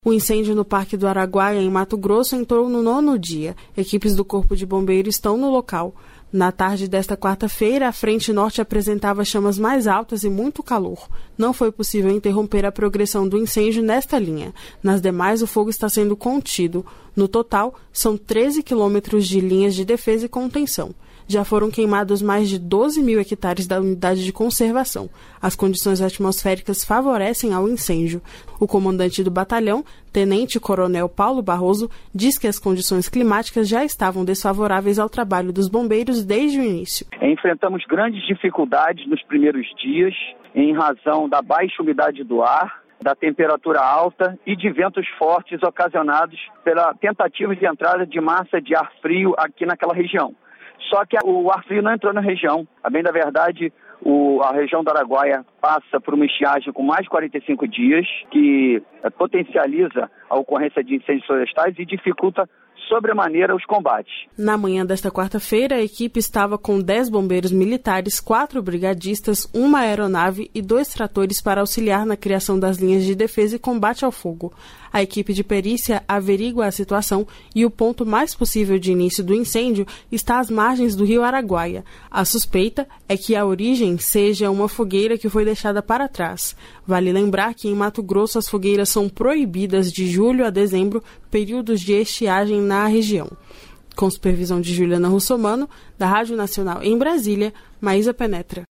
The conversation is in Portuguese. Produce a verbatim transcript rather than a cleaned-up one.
O incêndio no Parque do Araguaia, em Mato Grosso, entrou no nono dia. Equipes do Corpo de Bombeiros estão no local. Na tarde desta quarta-feira, a frente norte apresentava chamas mais altas e muito calor. Não foi possível interromper a progressão do incêndio nesta linha. Nas demais, o fogo está sendo contido. No total, são treze quilômetros de linhas de defesa e contenção. Já foram queimados mais de doze mil hectares da unidade de conservação. As condições atmosféricas favorecem ao incêndio. O comandante do batalhão, tenente-coronel Paulo Barroso, diz que as condições climáticas já estavam desfavoráveis ao trabalho dos bombeiros desde o início. Enfrentamos grandes dificuldades nos primeiros dias, em razão da baixa umidade do ar, da temperatura alta e de ventos fortes ocasionados pela tentativa de entrada de massa de ar frio aqui naquela região. Só que o ar frio não entrou na região. A bem da verdade, o, a região do Araguaia passa por uma estiagem com mais de quarenta e cinco dias, que é, potencializa a ocorrência de incêndios florestais e dificulta sobremaneira os combates. Na manhã desta quarta-feira, a equipe estava com dez bombeiros militares, quatro brigadistas, uma aeronave e dois tratores para auxiliar na criação das linhas de defesa e combate ao fogo. A equipe de perícia averigua a situação e o ponto mais possível de início do incêndio está às margens do rio Araguaia. A suspeita é que a origem seja uma fogueira que foi deixada para trás. Vale lembrar que em Mato Grosso as fogueiras são proibidas de julho a dezembro, períodos de estiagem na região. Com supervisão de Juliana Russomano, da Rádio Nacional em Brasília, Maísa Penetra.